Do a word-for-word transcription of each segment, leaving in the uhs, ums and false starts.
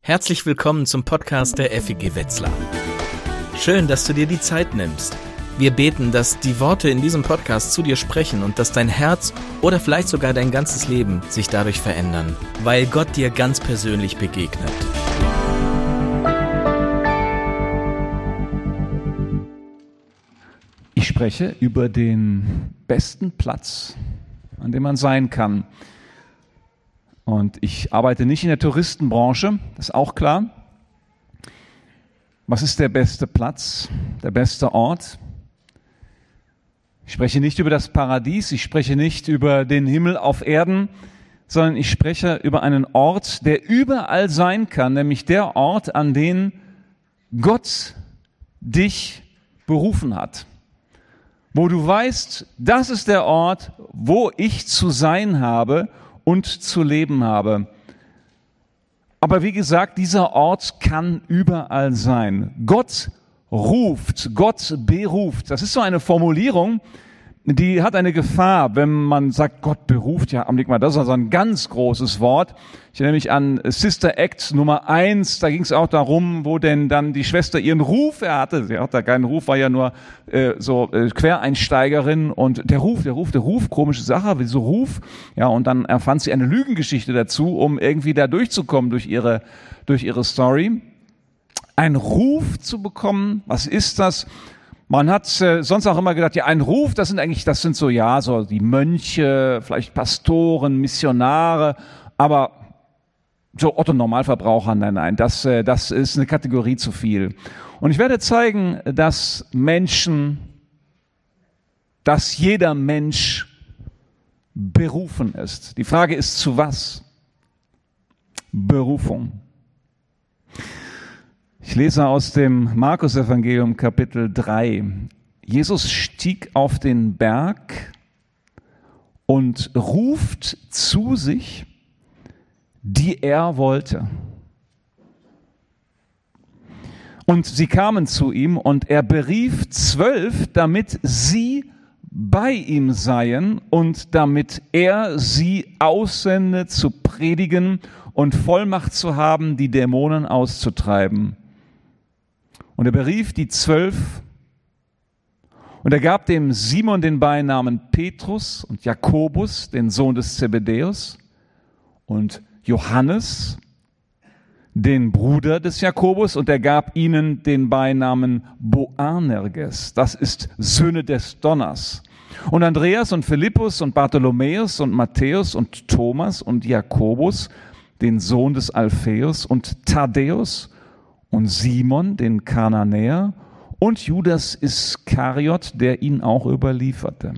Herzlich willkommen zum Podcast der F E G Wetzlar. Schön, dass du dir die Zeit nimmst. Wir beten, dass die Worte in diesem Podcast zu dir sprechen und dass dein Herz oder vielleicht sogar dein ganzes Leben sich dadurch verändern, weil Gott dir ganz persönlich begegnet. Ich spreche über den besten Platz, an dem man sein kann. Und ich arbeite nicht in der Touristenbranche, das ist auch klar. Was ist der beste Platz, der beste Ort? Ich spreche nicht über das Paradies, ich spreche nicht über den Himmel auf Erden, sondern ich spreche über einen Ort, der überall sein kann, nämlich der Ort, an den Gott dich berufen hat. Wo du weißt, das ist der Ort, wo ich zu sein habe und zu leben habe. Aber wie gesagt, dieser Ort kann überall sein. Gott ruft, Gott beruft. Das ist so eine Formulierung, die hat eine Gefahr, wenn man sagt, Gott beruft. Ja, Augenblick mal, das ist also ein ganz großes Wort. Ich erinnere mich an Sister Act Nummer eins, da ging es auch darum, wo denn dann die Schwester ihren Ruf hatte. Sie hatte keinen Ruf, war ja nur äh, so äh, Quereinsteigerin und der Ruf, der Ruf, der Ruf, komische Sache, wie so Ruf. Ja, und dann erfand sie eine Lügengeschichte dazu, um irgendwie da durchzukommen durch ihre, durch ihre Story. Ein Ruf zu bekommen, was ist das? Man hat äh, sonst auch immer gedacht, ja, ein Ruf, das sind eigentlich, das sind so, ja, so die Mönche, vielleicht Pastoren, Missionare, aber so Otto Normalverbraucher, nein, nein, das, äh, das ist eine Kategorie zu viel. Und ich werde zeigen, dass Menschen, dass jeder Mensch berufen ist. Die Frage ist, zu was? Berufung. Ich lese aus dem Markus-Evangelium Kapitel drei. Jesus stieg auf den Berg und ruft zu sich, die er wollte. Und sie kamen zu ihm und er berief zwölf, damit sie bei ihm seien und damit er sie aussende, zu predigen und Vollmacht zu haben, die Dämonen auszutreiben. Und er berief die zwölf und er gab dem Simon den Beinamen Petrus und Jakobus, den Sohn des Zebedäus, und Johannes, den Bruder des Jakobus, und er gab ihnen den Beinamen Boanerges, das ist Söhne des Donners, und Andreas und Philippus und Bartholomäus und Matthäus und Thomas und Jakobus, den Sohn des Alpheus, und Thaddäus und Simon, den Kananäer, und Judas Iskariot, der ihn auch überlieferte.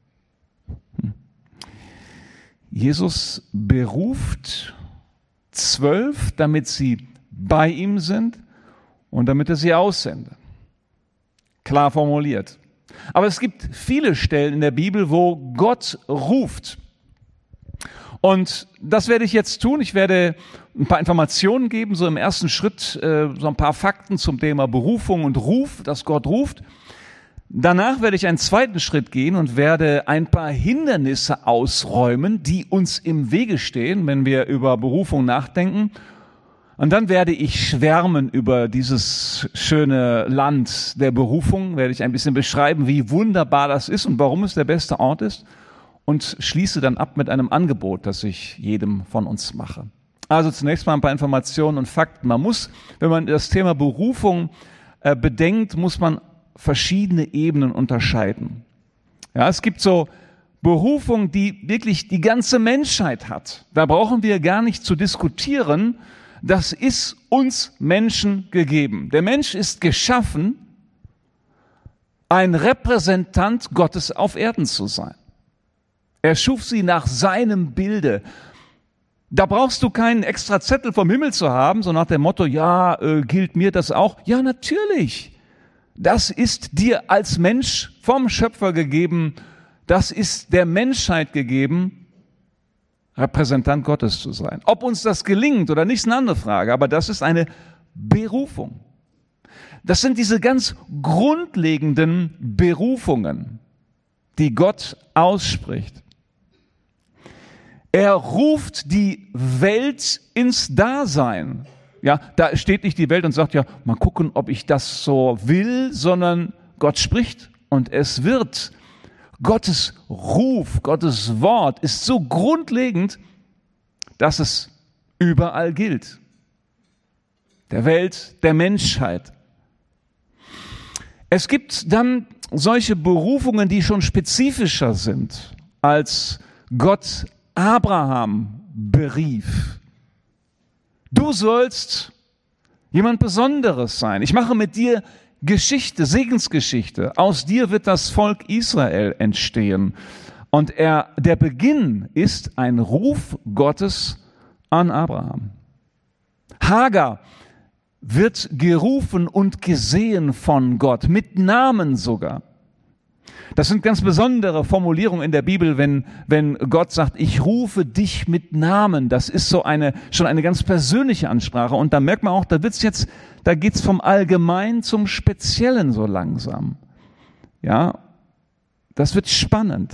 Jesus beruft zwölf, damit sie bei ihm sind und damit er sie aussende. Klar formuliert. Aber es gibt viele Stellen in der Bibel, wo Gott ruft. Und das werde ich jetzt tun. Ich werde ein paar Informationen geben, so im ersten Schritt, äh, so ein paar Fakten zum Thema Berufung und Ruf, dass Gott ruft. Danach werde ich einen zweiten Schritt gehen und werde ein paar Hindernisse ausräumen, die uns im Wege stehen, wenn wir über Berufung nachdenken. Und dann werde ich schwärmen über dieses schöne Land der Berufung, werde ich ein bisschen beschreiben, wie wunderbar das ist und warum es der beste Ort ist. Und schließe dann ab mit einem Angebot, das ich jedem von uns mache. Also zunächst mal ein paar Informationen und Fakten. Man muss, wenn man das Thema Berufung äh, bedenkt, muss man verschiedene Ebenen unterscheiden. Ja, es gibt so Berufung, die wirklich die ganze Menschheit hat. Da brauchen wir gar nicht zu diskutieren. Das ist uns Menschen gegeben. Der Mensch ist geschaffen, ein Repräsentant Gottes auf Erden zu sein. Er schuf sie nach seinem Bilde. Da brauchst du keinen extra Zettel vom Himmel zu haben, so nach dem Motto, ja, äh, gilt mir das auch? Ja, natürlich. Das ist dir als Mensch vom Schöpfer gegeben. Das ist der Menschheit gegeben, Repräsentant Gottes zu sein. Ob uns das gelingt oder nicht, ist eine andere Frage, aber das ist eine Berufung. Das sind diese ganz grundlegenden Berufungen, die Gott ausspricht. Er ruft die Welt ins Dasein. Ja, da steht nicht die Welt und sagt, ja, mal gucken, ob ich das so will, sondern Gott spricht und es wird. Gottes Ruf, Gottes Wort ist so grundlegend, dass es überall gilt. Der Welt, der Menschheit. Es gibt dann solche Berufungen, die schon spezifischer sind, als Gott Abraham berief. Du sollst jemand Besonderes sein. Ich mache mit dir Geschichte, Segensgeschichte. Aus dir wird das Volk Israel entstehen. Und er, der Beginn ist ein Ruf Gottes an Abraham. Hagar wird gerufen und gesehen von Gott, mit Namen sogar. Das sind ganz besondere Formulierungen in der Bibel, wenn, wenn Gott sagt, ich rufe dich mit Namen. Das ist so eine, schon eine ganz persönliche Ansprache. Und da merkt man auch, da wird's jetzt, da geht's vom Allgemeinen zum Speziellen so langsam. Ja, das wird spannend.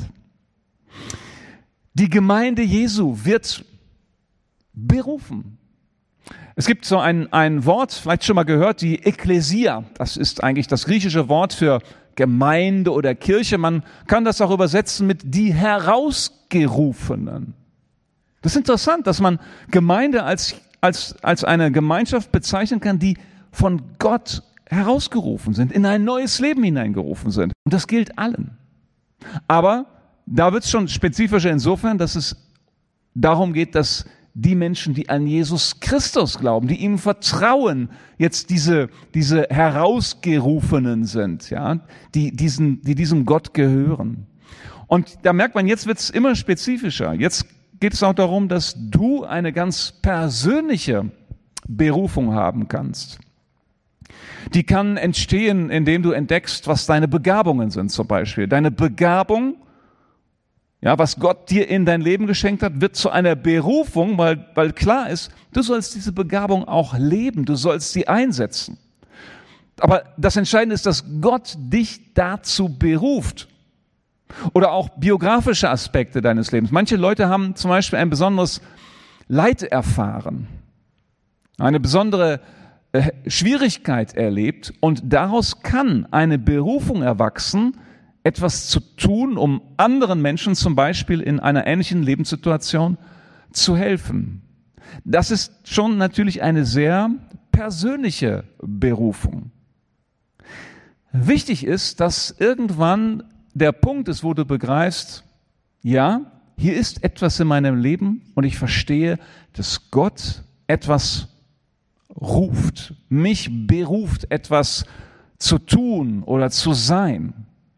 Die Gemeinde Jesu wird berufen. Es gibt so ein, ein Wort, vielleicht schon mal gehört, die Ekklesia. Das ist eigentlich das griechische Wort für Gemeinde oder Kirche. Man kann das auch übersetzen mit die Herausgerufenen. Das ist interessant, dass man Gemeinde als, als, als eine Gemeinschaft bezeichnen kann, die von Gott herausgerufen sind, in ein neues Leben hineingerufen sind. Und das gilt allen. Aber da wird es schon spezifischer insofern, dass es darum geht, dass die Menschen, die an Jesus Christus glauben, die ihm vertrauen, jetzt diese, diese Herausgerufenen sind, ja, die, diesen, die diesem Gott gehören. Und da merkt man, jetzt wird es immer spezifischer. Jetzt geht es auch darum, dass du eine ganz persönliche Berufung haben kannst. Die kann entstehen, indem du entdeckst, was deine Begabungen sind zum Beispiel. Deine Begabung, ja, was Gott dir in dein Leben geschenkt hat, wird zu einer Berufung, weil, weil klar ist, du sollst diese Begabung auch leben, du sollst sie einsetzen. Aber das Entscheidende ist, dass Gott dich dazu beruft. Oder auch biografische Aspekte deines Lebens. Manche Leute haben zum Beispiel ein besonderes Leid erfahren, eine besondere äh, Schwierigkeit erlebt und daraus kann eine Berufung erwachsen, etwas zu tun, um anderen Menschen zum Beispiel in einer ähnlichen Lebenssituation zu helfen. Das ist schon natürlich eine sehr persönliche Berufung. Wichtig ist, dass irgendwann der Punkt ist, wo du begreifst, ja, hier ist etwas in meinem Leben und ich verstehe, dass Gott etwas ruft, mich beruft, etwas zu tun oder zu sein.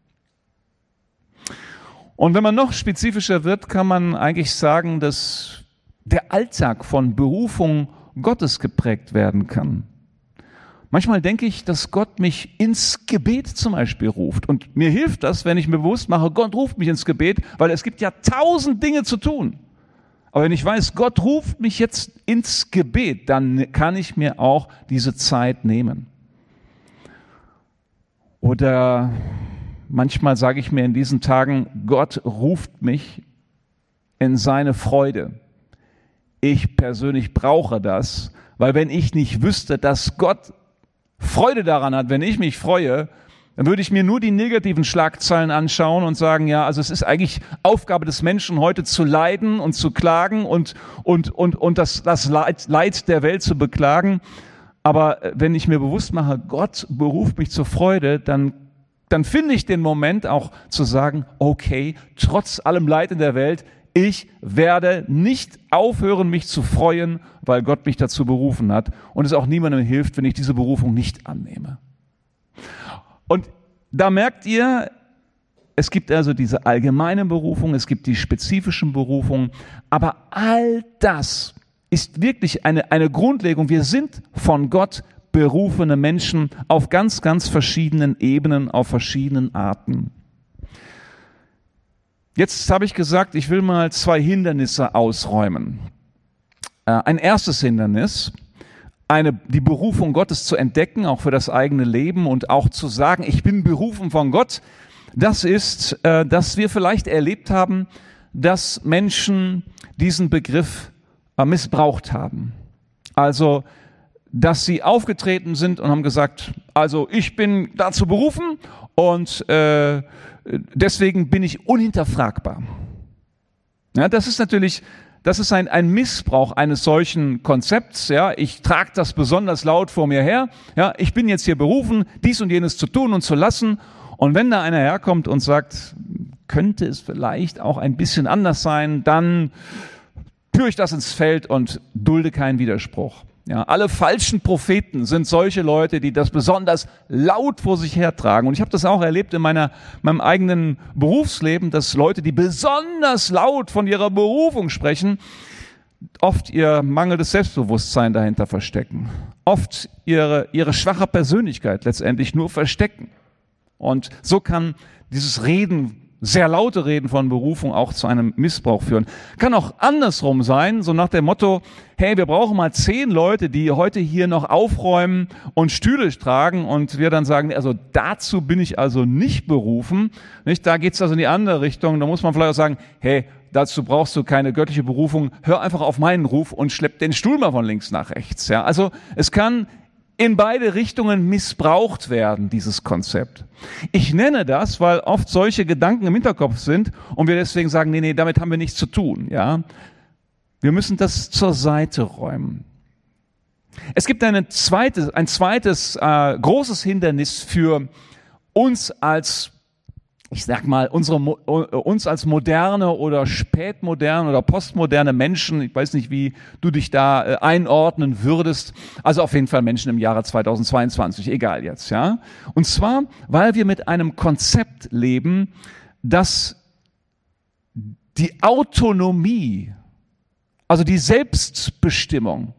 Und wenn man noch spezifischer wird, kann man eigentlich sagen, dass der Alltag von Berufung Gottes geprägt werden kann. Manchmal denke ich, dass Gott mich ins Gebet zum Beispiel ruft. Und mir hilft das, wenn ich mir bewusst mache, Gott ruft mich ins Gebet, weil es gibt ja tausend Dinge zu tun. Aber wenn ich weiß, Gott ruft mich jetzt ins Gebet, dann kann ich mir auch diese Zeit nehmen. Oder manchmal sage ich mir in diesen Tagen, Gott ruft mich in seine Freude. Ich persönlich brauche das, weil wenn ich nicht wüsste, dass Gott Freude daran hat, wenn ich mich freue, dann würde ich mir nur die negativen Schlagzeilen anschauen und sagen, ja, also es ist eigentlich Aufgabe des Menschen, heute zu leiden und zu klagen und, und, und, und das, das Leid, Leid der Welt zu beklagen. Aber wenn ich mir bewusst mache, Gott beruft mich zur Freude, dann, dann finde ich den Moment auch zu sagen, okay, trotz allem Leid in der Welt, ich werde nicht aufhören, mich zu freuen, weil Gott mich dazu berufen hat und es auch niemandem hilft, wenn ich diese Berufung nicht annehme. Und da merkt ihr, es gibt also diese allgemeine Berufung, es gibt die spezifischen Berufungen, aber all das ist wirklich eine, eine Grundlegung. Wir sind von Gott berufene Menschen auf ganz, ganz verschiedenen Ebenen, auf verschiedenen Arten. Jetzt habe ich gesagt, ich will mal zwei Hindernisse ausräumen. Ein erstes Hindernis, eine, die Berufung Gottes zu entdecken, auch für das eigene Leben und auch zu sagen, ich bin berufen von Gott, das ist, dass wir vielleicht erlebt haben, dass Menschen diesen Begriff missbraucht haben. Also dass sie aufgetreten sind und haben gesagt, also ich bin dazu berufen und äh, deswegen bin ich unhinterfragbar. Ja, das ist natürlich, das ist ein, ein Missbrauch eines solchen Konzepts. Ja, ich trage das besonders laut vor mir her. Ja, ich bin jetzt hier berufen, dies und jenes zu tun und zu lassen. Und wenn da einer herkommt und sagt, könnte es vielleicht auch ein bisschen anders sein, dann führe ich das ins Feld und dulde keinen Widerspruch. Ja, alle falschen Propheten sind solche Leute, die das besonders laut vor sich hertragen. Und ich habe das auch erlebt in meiner, meinem eigenen Berufsleben, dass Leute, die besonders laut von ihrer Berufung sprechen, oft ihr mangelndes Selbstbewusstsein dahinter verstecken. Oft ihre, ihre schwache Persönlichkeit letztendlich nur verstecken. Und so kann dieses Reden, sehr laute Reden von Berufung auch zu einem Missbrauch führen. Kann auch andersrum sein, so nach dem Motto, hey, wir brauchen mal zehn Leute, die heute hier noch aufräumen und Stühle tragen und wir dann sagen, also dazu bin ich also nicht berufen. Nicht? Da geht's also in die andere Richtung. Da muss man vielleicht auch sagen, hey, dazu brauchst du keine göttliche Berufung. Hör einfach auf meinen Ruf und schlepp den Stuhl mal von links nach rechts. Ja, also es kann in beide Richtungen missbraucht werden, dieses Konzept. Ich nenne das, weil oft solche Gedanken im Hinterkopf sind und wir deswegen sagen, nee, nee, damit haben wir nichts zu tun. Ja, wir müssen das zur Seite räumen. Es gibt eine zweite, ein zweites äh, großes Hindernis für uns als, ich sag mal, unsere, uns als moderne oder spätmoderne oder postmoderne Menschen, ich weiß nicht, wie du dich da äh, einordnen würdest, also auf jeden Fall Menschen im Jahre zweitausendzweiundzwanzig, egal jetzt, ja. Und zwar, weil wir mit einem Konzept leben, das die Autonomie, also die Selbstbestimmung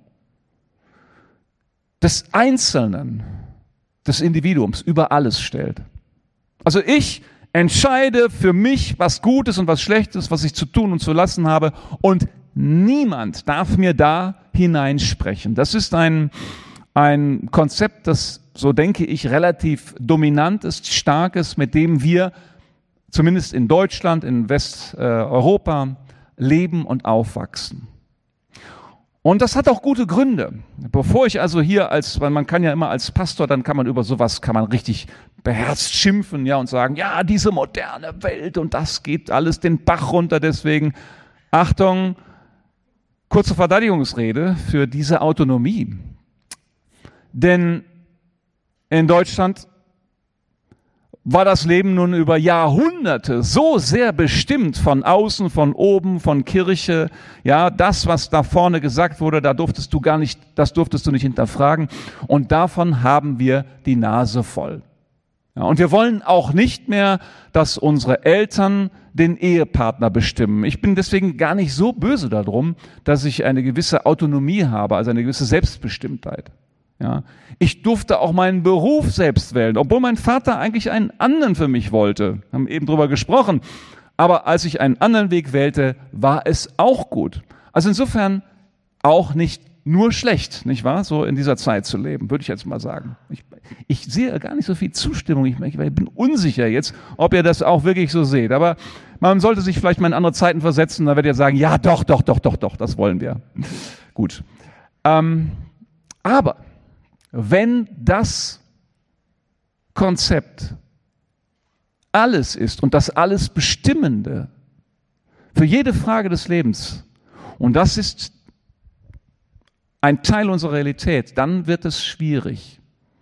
des Einzelnen, des Individuums über alles stellt. Also ich entscheide für mich, was gut ist und was schlecht ist, was ich zu tun und zu lassen habe. Und niemand darf mir da hineinsprechen. Das ist ein, ein Konzept, das, so denke ich, relativ dominant ist, stark ist, mit dem wir zumindest in Deutschland, in Westeuropa leben und aufwachsen. Und das hat auch gute Gründe. Bevor ich also hier als, weil man kann ja immer als Pastor, dann kann man über sowas, kann man richtig beherzt schimpfen, ja, und sagen, ja, diese moderne Welt und das geht alles den Bach runter, deswegen Achtung, kurze Verteidigungsrede für diese Autonomie. Denn in Deutschland war das Leben nun über Jahrhunderte so sehr bestimmt von außen, von oben, von Kirche. Ja, das, was da vorne gesagt wurde, da durftest du gar nicht, das durftest du nicht hinterfragen. Und davon haben wir die Nase voll. Ja, und wir wollen auch nicht mehr, dass unsere Eltern den Ehepartner bestimmen. Ich bin deswegen gar nicht so böse darum, dass ich eine gewisse Autonomie habe, also eine gewisse Selbstbestimmtheit. Ja, ich durfte auch meinen Beruf selbst wählen, obwohl mein Vater eigentlich einen anderen für mich wollte. Wir haben eben drüber gesprochen. Aber als ich einen anderen Weg wählte, war es auch gut. Also insofern auch nicht nur schlecht, nicht wahr? So in dieser Zeit zu leben, würde ich jetzt mal sagen. Ich, ich sehe gar nicht so viel Zustimmung. Ich, ich bin unsicher jetzt, ob ihr das auch wirklich so seht. Aber man sollte sich vielleicht mal in andere Zeiten versetzen. Da werdet ihr sagen, ja, doch, doch, doch, doch, doch, das wollen wir. Gut. Ähm, aber wenn das Konzept alles ist und das alles Bestimmende für jede Frage des Lebens, und das ist ein Teil unserer Realität, dann wird es schwierig.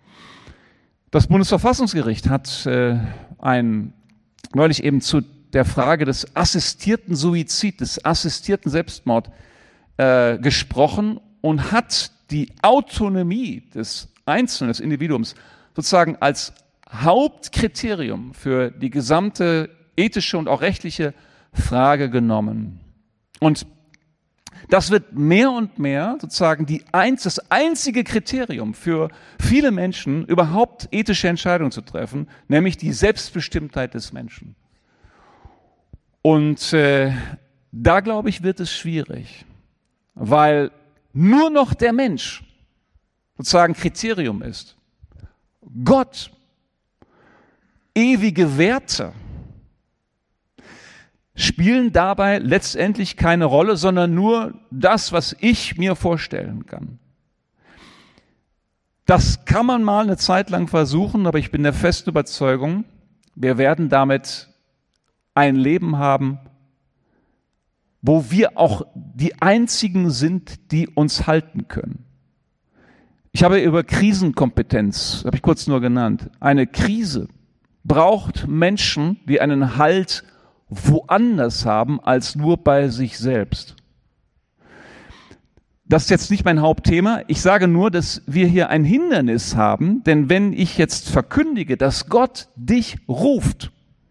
Das Bundesverfassungsgericht hat äh, ein, neulich eben zu der Frage des assistierten Suizid, des assistierten Selbstmord äh, gesprochen und hat die Autonomie des Einzelnen, des Individuums sozusagen als Hauptkriterium für die gesamte ethische und auch rechtliche Frage genommen. Und das wird mehr und mehr sozusagen die eins, das einzige Kriterium für viele Menschen, überhaupt ethische Entscheidungen zu treffen, nämlich die Selbstbestimmtheit des Menschen. Und äh, da, glaube ich, wird es schwierig, weil nur noch der Mensch sozusagen Kriterium ist. Gott, ewige Werte, spielen dabei letztendlich keine Rolle, sondern nur das, was ich mir vorstellen kann. Das kann man mal eine Zeit lang versuchen, aber ich bin der festen Überzeugung, wir werden damit ein Leben haben, wo wir auch die Einzigen sind, die uns halten können. Ich habe über Krisenkompetenz, habe ich kurz nur genannt, eine Krise braucht Menschen, die einen Halt woanders haben als nur bei sich selbst. Das ist jetzt nicht mein Hauptthema. Ich sage nur, dass wir hier ein Hindernis haben, denn wenn ich jetzt verkündige, dass Gott dich ruft,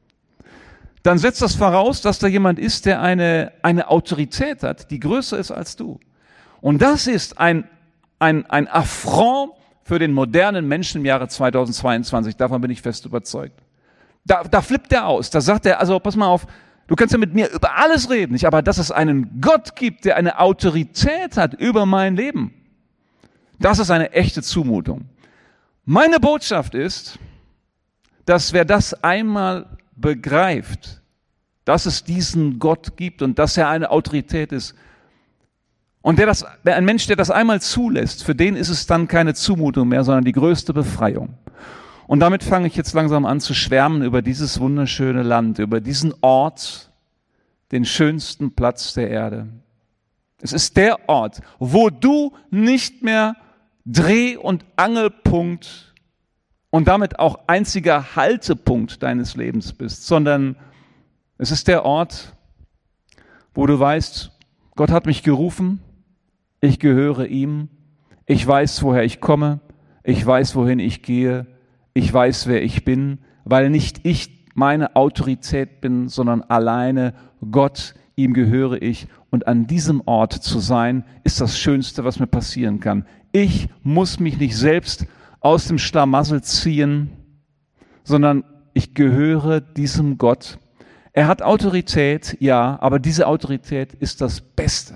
dann setzt das voraus, dass da jemand ist, der eine, eine Autorität hat, die größer ist als du. Und das ist ein, ein, ein Affront für den modernen Menschen im Jahre zweitausendzweiundzwanzig. Davon bin ich fest überzeugt. Da, da flippt er aus. Da sagt er, also pass mal auf, du kannst ja mit mir über alles reden, nicht? Aber dass es einen Gott gibt, der eine Autorität hat über mein Leben, das ist eine echte Zumutung. Meine Botschaft ist, dass wer das einmal begreift, dass es diesen Gott gibt und dass er eine Autorität ist, und der das, ein Mensch, der das einmal zulässt, für den ist es dann keine Zumutung mehr, sondern die größte Befreiung. Und damit fange ich jetzt langsam an zu schwärmen über dieses wunderschöne Land, über diesen Ort, den schönsten Platz der Erde. Es ist der Ort, wo du nicht mehr Dreh- und Angelpunkt und damit auch einziger Haltepunkt deines Lebens bist, sondern es ist der Ort, wo du weißt, Gott hat mich gerufen, ich gehöre ihm, ich weiß, woher ich komme, ich weiß, wohin ich gehe, ich weiß, wer ich bin, weil nicht ich meine Autorität bin, sondern alleine Gott, ihm gehöre ich. Und an diesem Ort zu sein, ist das Schönste, was mir passieren kann. Ich muss mich nicht selbst aus dem Schlamassel ziehen, sondern ich gehöre diesem Gott. Er hat Autorität, ja, aber diese Autorität ist das Beste,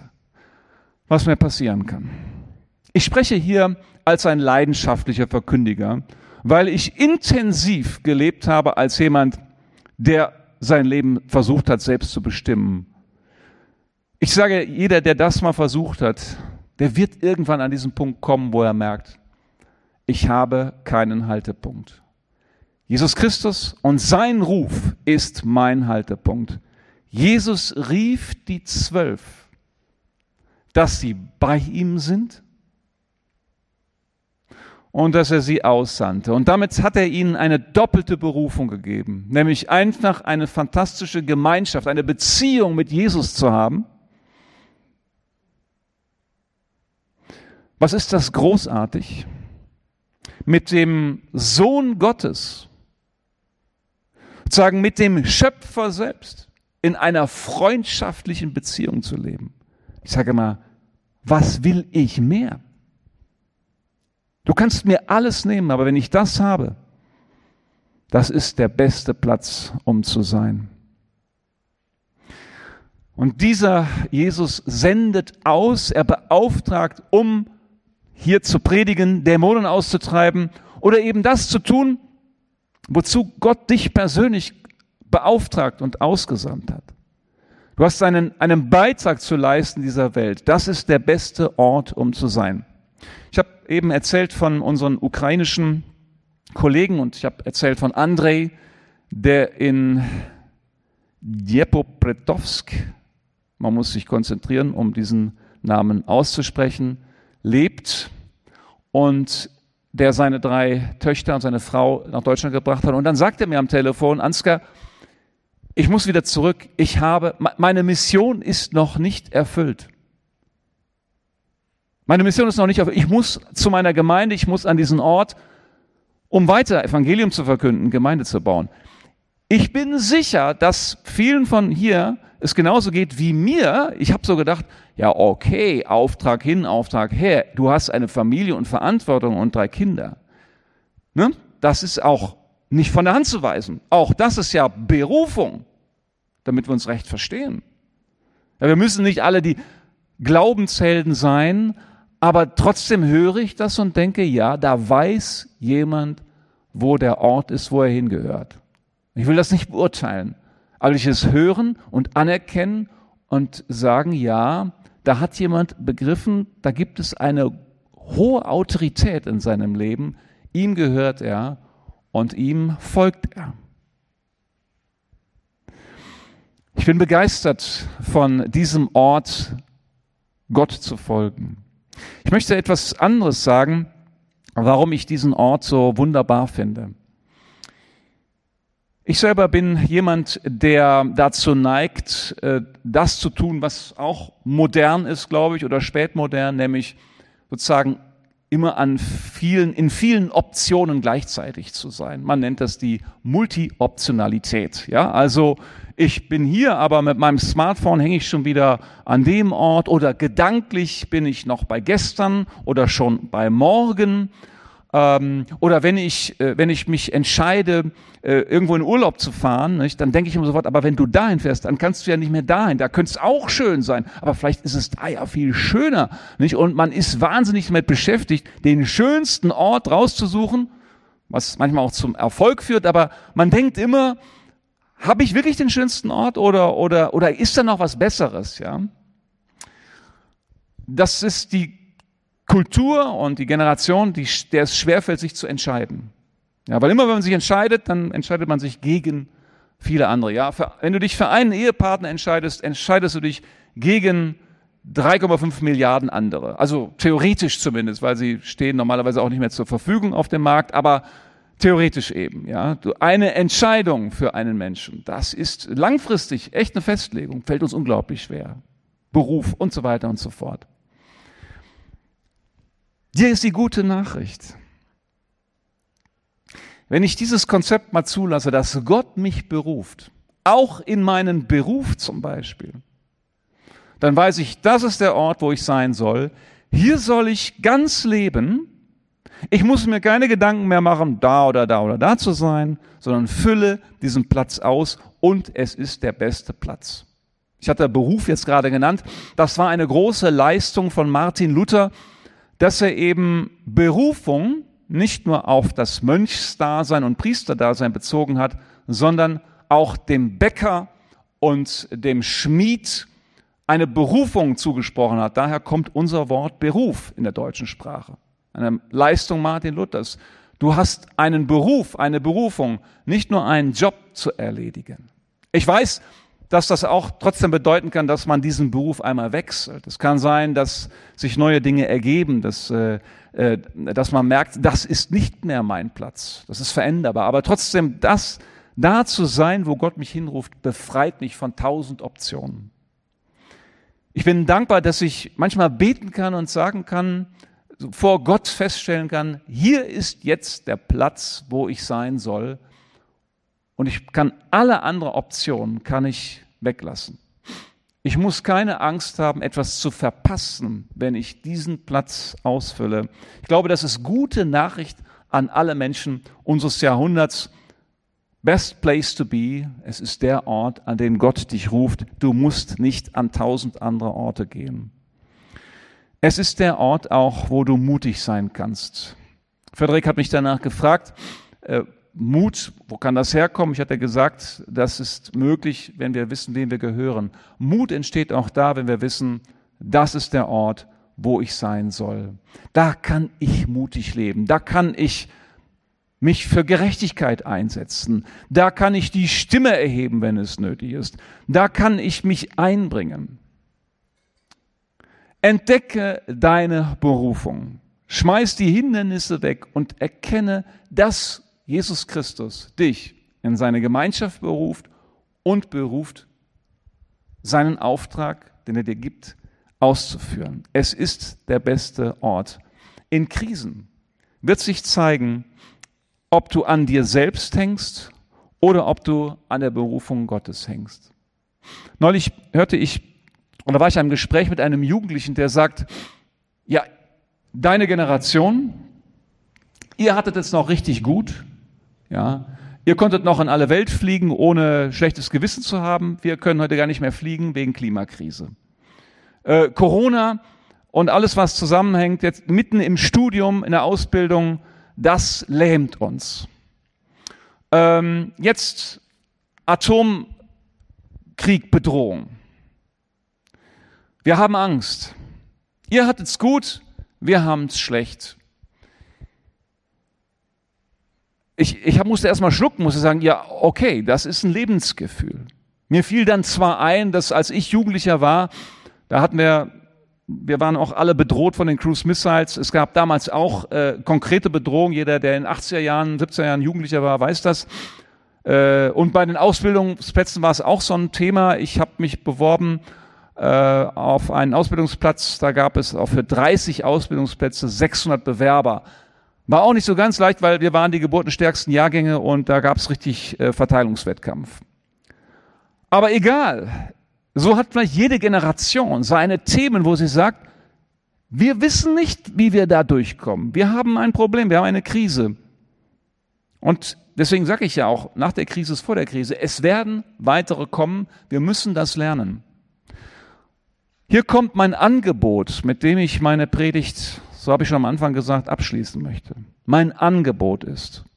was mir passieren kann. Ich spreche hier als ein leidenschaftlicher Verkündiger, weil ich intensiv gelebt habe als jemand, der sein Leben versucht hat, selbst zu bestimmen. Ich sage, jeder, der das mal versucht hat, der wird irgendwann an diesen Punkt kommen, wo er merkt, ich habe keinen Haltepunkt. Jesus Christus und sein Ruf ist mein Haltepunkt. Jesus rief die Zwölf, dass sie bei ihm sind und dass er sie aussandte. Und damit hat er ihnen eine doppelte Berufung gegeben, nämlich einfach eine fantastische Gemeinschaft, eine Beziehung mit Jesus zu haben. Was ist das großartig? Mit dem Sohn Gottes, sozusagen mit dem Schöpfer selbst, in einer freundschaftlichen Beziehung zu leben. Ich sage mal, was will ich mehr? Du kannst mir alles nehmen, aber wenn ich das habe, das ist der beste Platz, um zu sein. Und dieser Jesus sendet aus, er beauftragt, um hier zu predigen, Dämonen auszutreiben oder eben das zu tun, wozu Gott dich persönlich beauftragt und ausgesandt hat. Du hast einen, einen Beitrag zu leisten dieser Welt. Das ist der beste Ort, um zu sein. Ich habe eben erzählt von unseren ukrainischen Kollegen und ich habe erzählt von Andrei, der in Dnepropetrovsk, man muss sich konzentrieren, um diesen Namen auszusprechen, lebt und der seine drei Töchter und seine Frau nach Deutschland gebracht hat. Und dann sagt er mir am Telefon, Ansgar, ich muss wieder zurück, ich habe, meine Mission ist noch nicht erfüllt. Meine Mission ist noch nicht erfüllt. Ich muss zu meiner Gemeinde, ich muss an diesen Ort, um weiter Evangelium zu verkünden, Gemeinde zu bauen. Ich bin sicher, dass vielen von hier es genauso geht wie mir. Ich habe so gedacht, ja okay, Auftrag hin, Auftrag her. Du hast eine Familie und Verantwortung und drei Kinder. Ne? Das ist auch nicht von der Hand zu weisen. Auch das ist ja Berufung, damit wir uns recht verstehen. Ja, wir müssen nicht alle die Glaubenshelden sein, aber trotzdem höre ich das und denke, ja, da weiß jemand, wo der Ort ist, wo er hingehört. Ich will das nicht beurteilen, aber ich es hören und anerkennen und sagen, ja, da hat jemand begriffen, da gibt es eine hohe Autorität in seinem Leben. Ihm gehört er und ihm folgt er. Ich bin begeistert von diesem Ort, Gott zu folgen. Ich möchte etwas anderes sagen, warum ich diesen Ort so wunderbar finde. Ich selber bin jemand, der dazu neigt, das zu tun, was auch modern ist, glaube ich, oder spätmodern, nämlich sozusagen immer an vielen, in vielen Optionen gleichzeitig zu sein. Man nennt das die Multi-Optionalität. Ja, also ich bin hier, aber mit meinem Smartphone hänge ich schon wieder an dem Ort oder gedanklich bin ich noch bei gestern oder schon bei morgen. Ähm, oder wenn ich, äh, wenn ich mich entscheide, äh, irgendwo in Urlaub zu fahren, nicht, dann denke ich immer sofort, aber wenn du dahin fährst, dann kannst du ja nicht mehr dahin. Da könnte es auch schön sein, aber vielleicht ist es da ja viel schöner. Nicht? Und man ist wahnsinnig damit beschäftigt, den schönsten Ort rauszusuchen, was manchmal auch zum Erfolg führt, aber man denkt immer, habe ich wirklich den schönsten Ort oder, oder, oder ist da noch was Besseres? Ja? Das ist die Kultur und die Generation, die, der es schwerfällt, sich zu entscheiden. Ja, weil immer, wenn man sich entscheidet, dann entscheidet man sich gegen viele andere. Ja, für, wenn du dich für einen Ehepartner entscheidest, entscheidest du dich gegen drei Komma fünf Milliarden andere. Also theoretisch zumindest, weil sie stehen normalerweise auch nicht mehr zur Verfügung auf dem Markt, aber theoretisch eben. Ja, du, eine Entscheidung für einen Menschen, das ist langfristig echt eine Festlegung, fällt uns unglaublich schwer. Beruf und so weiter und so fort. Hier ist die gute Nachricht. Wenn ich dieses Konzept mal zulasse, dass Gott mich beruft, auch in meinen Beruf zum Beispiel, dann weiß ich, das ist der Ort, wo ich sein soll. Hier soll ich ganz leben. Ich muss mir keine Gedanken mehr machen, da oder da oder da zu sein, sondern fülle diesen Platz aus und es ist der beste Platz. Ich hatte Beruf jetzt gerade genannt. Das war eine große Leistung von Martin Luther, dass er eben Berufung nicht nur auf das Mönchsdasein und Priesterdasein bezogen hat, sondern auch dem Bäcker und dem Schmied eine Berufung zugesprochen hat. Daher kommt unser Wort Beruf in der deutschen Sprache. Eine Leistung Martin Luthers. Du hast einen Beruf, eine Berufung, nicht nur einen Job zu erledigen. Ich weiß, dass das auch trotzdem bedeuten kann, dass man diesen Beruf einmal wechselt. Es kann sein, dass sich neue Dinge ergeben, dass, äh, dass man merkt, das ist nicht mehr mein Platz, das ist veränderbar. Aber trotzdem, das da zu sein, wo Gott mich hinruft, befreit mich von tausend Optionen. Ich bin dankbar, dass ich manchmal beten kann und sagen kann, vor Gott feststellen kann, hier ist jetzt der Platz, wo ich sein soll. Und ich kann alle anderen Optionen kann ich weglassen. Ich muss keine Angst haben, etwas zu verpassen, wenn ich diesen Platz ausfülle. Ich glaube, das ist gute Nachricht an alle Menschen unseres Jahrhunderts. Best place to be. Es ist der Ort, an den Gott dich ruft. Du musst nicht an tausend andere Orte gehen. Es ist der Ort auch, wo du mutig sein kannst. Frederik hat mich danach gefragt, äh, Mut, wo kann das herkommen? Ich hatte gesagt, das ist möglich, wenn wir wissen, wem wir gehören. Mut entsteht auch da, wenn wir wissen, das ist der Ort, wo ich sein soll. Da kann ich mutig leben. Da kann ich mich für Gerechtigkeit einsetzen. Da kann ich die Stimme erheben, wenn es nötig ist. Da kann ich mich einbringen. Entdecke deine Berufung. Schmeiß die Hindernisse weg und erkenne, dass Jesus Christus dich in seine Gemeinschaft beruft und beruft, seinen Auftrag, den er dir gibt, auszuführen. Es ist der beste Ort. In Krisen wird sich zeigen, ob du an dir selbst hängst oder ob du an der Berufung Gottes hängst. Neulich hörte ich, oder war ich in einem Gespräch mit einem Jugendlichen, der sagt, ja, deine Generation, ihr hattet es noch richtig gut, ja, ihr konntet noch in alle Welt fliegen, ohne schlechtes Gewissen zu haben. Wir können heute gar nicht mehr fliegen wegen Klimakrise. Äh, Corona und alles, was zusammenhängt, jetzt mitten im Studium, in der Ausbildung, das lähmt uns. Ähm, jetzt Atomkrieg, Bedrohung. Wir haben Angst. Ihr hattet's gut, wir haben es schlecht. Ich, ich musste erst mal schlucken, musste sagen, ja, okay, das ist ein Lebensgefühl. Mir fiel dann zwar ein, dass als ich Jugendlicher war, da hatten wir, wir waren auch alle bedroht von den Cruise Missiles. Es gab damals auch äh, konkrete Bedrohungen. Jeder, der in den achtziger Jahren, siebziger Jahren Jugendlicher war, weiß das. Äh, und bei den Ausbildungsplätzen war es auch so ein Thema. Ich habe mich beworben äh, auf einen Ausbildungsplatz. Da gab es auch für dreißig Ausbildungsplätze sechshundert Bewerber. War auch nicht so ganz leicht, weil wir waren die geburtenstärksten Jahrgänge und da gab es richtig äh, Verteilungswettkampf. Aber egal, so hat vielleicht jede Generation seine Themen, wo sie sagt, wir wissen nicht, wie wir da durchkommen. Wir haben ein Problem, wir haben eine Krise. Und deswegen sage ich ja auch, nach der Krise ist vor der Krise, es werden weitere kommen, wir müssen das lernen. Hier kommt mein Angebot, mit dem ich meine Predigt, so habe ich schon am Anfang gesagt, abschließen möchte. Mein Angebot ist,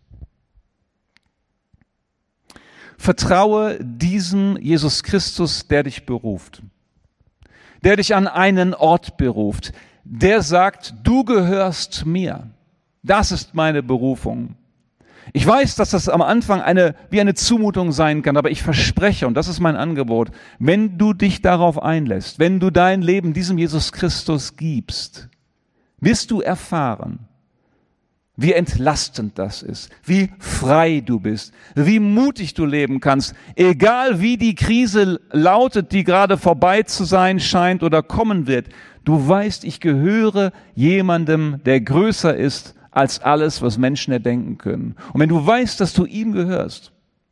vertraue diesem Jesus Christus, der dich beruft, der dich an einen Ort beruft, der sagt, du gehörst mir. Das ist meine Berufung. Ich weiß, dass das am Anfang eine, wie eine Zumutung sein kann, aber ich verspreche, und das ist mein Angebot, wenn du dich darauf einlässt, wenn du dein Leben diesem Jesus Christus gibst, wirst du erfahren, wie entlastend das ist, wie frei du bist, wie mutig du leben kannst, egal wie die Krise lautet, die gerade vorbei zu sein scheint oder kommen wird. Du weißt, ich gehöre jemandem, der größer ist als alles, was Menschen erdenken können. Und wenn du weißt, dass du ihm gehörst,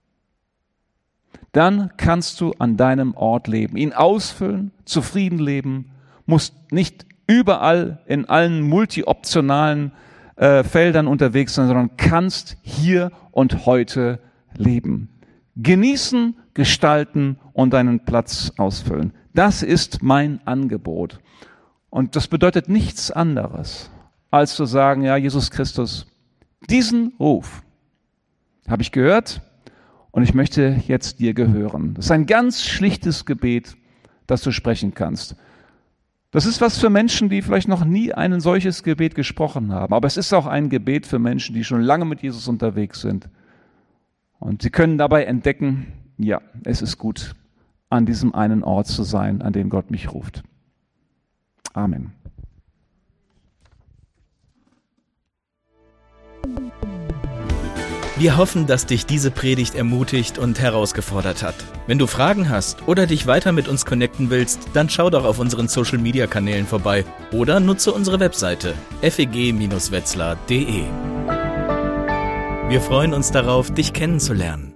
dann kannst du an deinem Ort leben, ihn ausfüllen, zufrieden leben, musst nicht überall in allen multioptionalen äh, Feldern unterwegs sein, sondern kannst hier und heute leben. Genießen, gestalten und deinen Platz ausfüllen. Das ist mein Angebot. Und das bedeutet nichts anderes, als zu sagen, ja, Jesus Christus, diesen Ruf habe ich gehört und ich möchte jetzt dir gehören. Das ist ein ganz schlichtes Gebet, das du sprechen kannst. Das ist was für Menschen, die vielleicht noch nie ein solches Gebet gesprochen haben. Aber es ist auch ein Gebet für Menschen, die schon lange mit Jesus unterwegs sind. Und sie können dabei entdecken, ja, es ist gut, an diesem einen Ort zu sein, an dem Gott mich ruft. Amen. Wir hoffen, dass dich diese Predigt ermutigt und herausgefordert hat. Wenn du Fragen hast oder dich weiter mit uns connecten willst, dann schau doch auf unseren Social-Media-Kanälen vorbei oder nutze unsere Webseite f e g Bindestrich wetzlar punkt d e. Wir freuen uns darauf, dich kennenzulernen.